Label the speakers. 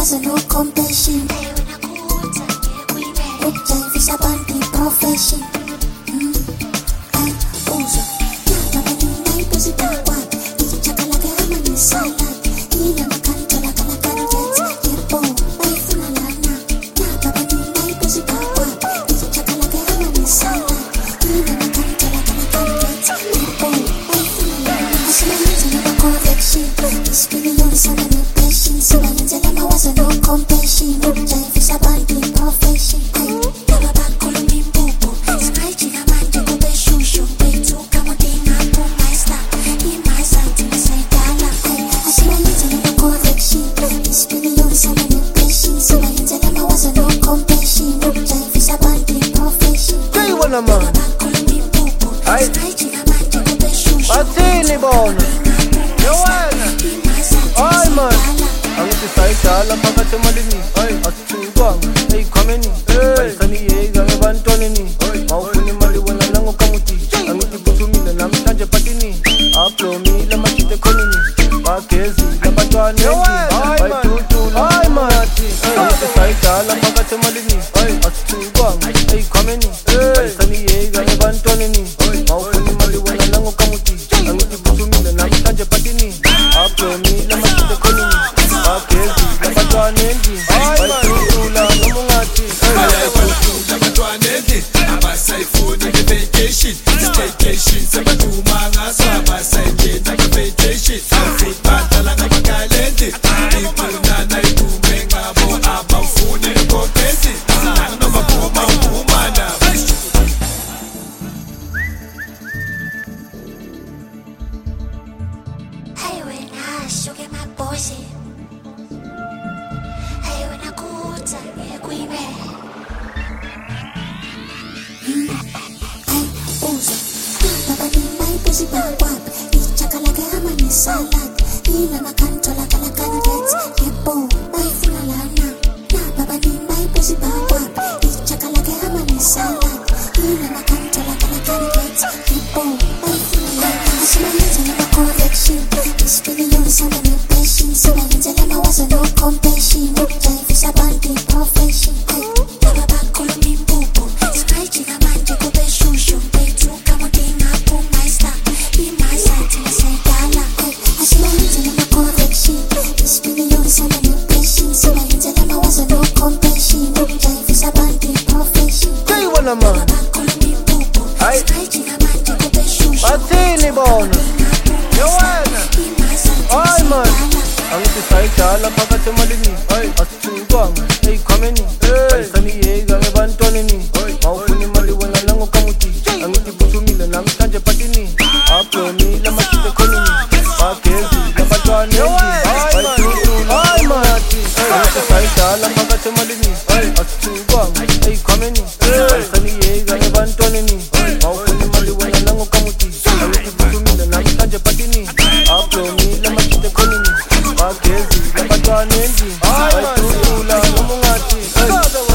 Speaker 1: was no compassion. Uptime fish up on the profession.
Speaker 2: Batini bona yewena ay man angithi sayidala phakathi emalini asithukwanga eyikhwameni ayisaniyeka ebantwaneni mawufuna imali wena nangokamuti angithi phuthumile namhlanje patini ablomile amajita ekhonini bagezile abantwana bayidudula ay man angithi sayidala phakathi emalini asithukwanga eyikhwameni ayisaniyeka ebantwaneni mawufuna imali wena nangokamuti angithi phuthumile namhlanje patini ablomile amajita ekhonini bagezile abantwana endlini bayidudula noma ungathi
Speaker 3: bayayidudula abantwana endlini abasayifuni nge-vacation staycation sebaduma ngaso abasayingena nge-vacation futhi badlala ngamakhalendli iqunana idume ngabo abawufuni nekhompeti nanoma phuma uphumana
Speaker 1: Hey, when I shook my boys, hey, when I could take we met. Hey, Uzo, Papa, my pussy bawap, each chakalaga amani salad, ina makanto la kalakangets, yepo, my fulalana. Na Papa, my pussy bawap, each chakalaga amani salad, ina makanto la kalakangets, yepo, my fulalana. Correction, this video is on the passion. So I tell them I was no compassion. Time fish up on the profession. Baba back on me popo. Scratching a man to go be shushu. They took a mountain up on my stack. In my sight, I say gala. I see my hands in my correction. This video is on the passion. So I tell them I was no compassion. Time fish up on the profession. Baba back on me popo. Scratching a man to go be shushu.
Speaker 2: Batini bona yewena ay man angithi sayidala phakathi emalini asithukwanga eyikhwameni ayisaniyeka ebantwaneni mawufuna imali wena nangokamuti angithi phuthumile namhlanje patini ablomile amajita ekhonini bagezile abantwana endlini bayidudula ay man angithi sayidala phakathi emalini asithukwanga eyikhwameni ayisaniyeka ebantwaneni mawufuna imali wena nangokamuti angithi phuthumile namhlanje patini ablomile amajita ekhonini bagezile abantwana endlini bayidudula noma ungathi